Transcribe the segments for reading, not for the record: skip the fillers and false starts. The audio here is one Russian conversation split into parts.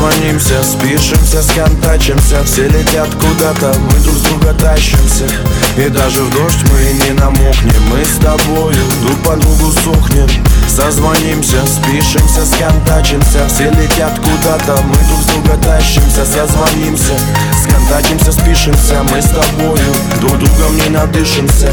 Созвонимся, спишемся, сконтачимся. Все летят куда-то, мы друг с друга тащимся. И даже в дождь мы не намокнем. Мы с тобою друг по другу сохнем. Созвонимся, спишемся, сконтачимся. Все летят куда-то, мы друг с друга тащимся. Созвонимся, сконтачимся, спишемся. Мы с тобою друг другом не надышимся.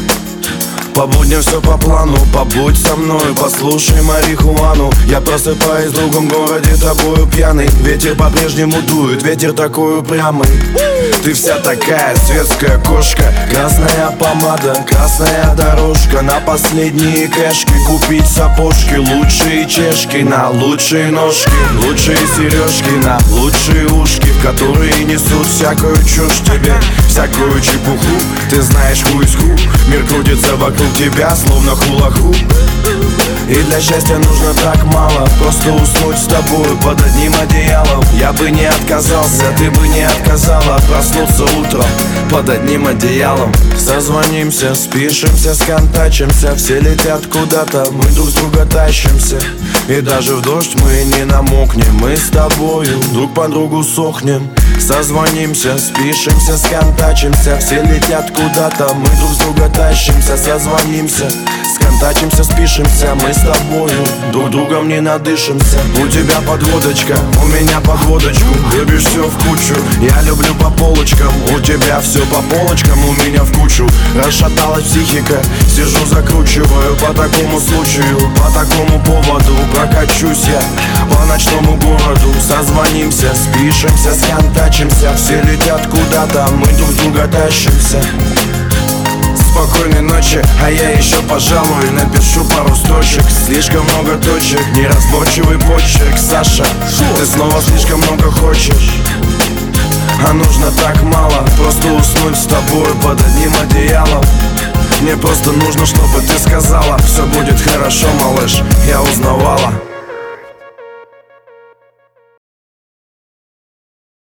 По будням все по плану, побудь со мной, послушай марихуану. Я просыпаюсь в другом городе, тобою пьяный. Ветер по-прежнему дует, ветер такой упрямый. Ты вся такая светская кошка. Красная помада, красная дорожка. На последние кэшки купить сапожки. Лучшие чешки на лучшие ножки. Лучшие сережки на лучшие ушки, в которые несут всякую чушь тебе, всякую чепуху. Ты знаешь who is who. Мир крутится вокруг тебя, словно хула-ху. И для счастья нужно так мало. Просто уснуть с тобой под одним одеялом. Я бы не отказался, ты бы не отказала проснуться утром под одним одеялом. Созвонимся, спишемся, сконтачимся. Все летят куда-то, мы друг с друга тащимся. И даже в дождь мы не намокнем. Мы с тобою друг по другу сохнем. Созвонимся, спишемся, сконтачимся. Все летят куда-то, мы друг с друга тащимся. Созвонимся, сконтачимся, спишемся. Мы с тобою друг другом не надышимся. У тебя подводочка, у меня подводочку. Любишь все в кучу, я люблю по полочкам. У тебя все по полочкам, у меня в кучу. Расшаталась психика, сижу закручиваю. По такому случаю, по такому поводу прокачусь я по ночному городу. Созвонимся, спишемся, сконтачимся. Все летят куда-то, мы друг с друга тащимся. Спокойной ночи, а я еще, пожалуй, напишу пару строчек. Слишком много точек, неразборчивый почерк. Саша, ты снова слишком много хочешь, а нужно так мало. Просто уснуть с тобой под одним одеялом. Мне просто нужно, чтобы ты сказала: все будет хорошо, малыш, я узнавала.